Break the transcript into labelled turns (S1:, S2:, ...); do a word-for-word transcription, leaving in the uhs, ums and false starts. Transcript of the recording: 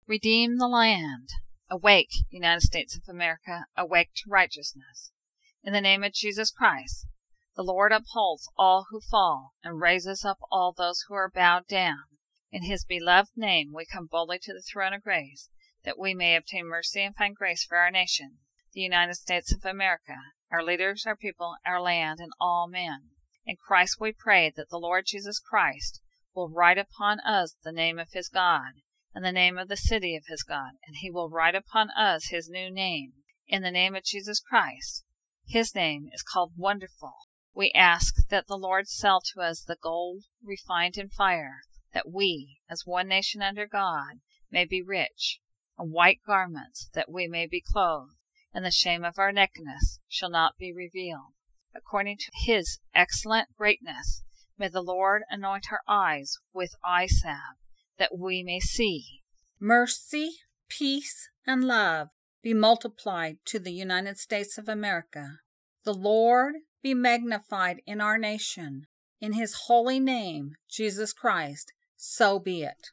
S1: Redeem the land. Awake, United States of America, awake to righteousness. In the name of Jesus Christ, the Lord upholds all who fall and raises up all those who are bowed down. In his beloved name we come boldly to the throne of grace, that we may obtain mercy and find grace for our nation, the United States of America, our leaders, our people, our land, and all men. In Christ we pray that the Lord Jesus Christ will write upon us the name of his God, and the name of the city of his God, and he will write upon us his new name. In the name of Jesus Christ, his name is called Wonderful. We ask that the Lord sell to us the gold refined in fire, that we, as one nation under God, may be rich, and white garments, that we may be clothed, and the shame of our nakedness shall not be revealed. According to his excellent greatness, may the Lord anoint our eyes with eye salve, that we may see.
S2: Mercy, peace, and love be multiplied to the United States of America. The Lord be magnified in our nation. In his holy name, Jesus Christ, so be it.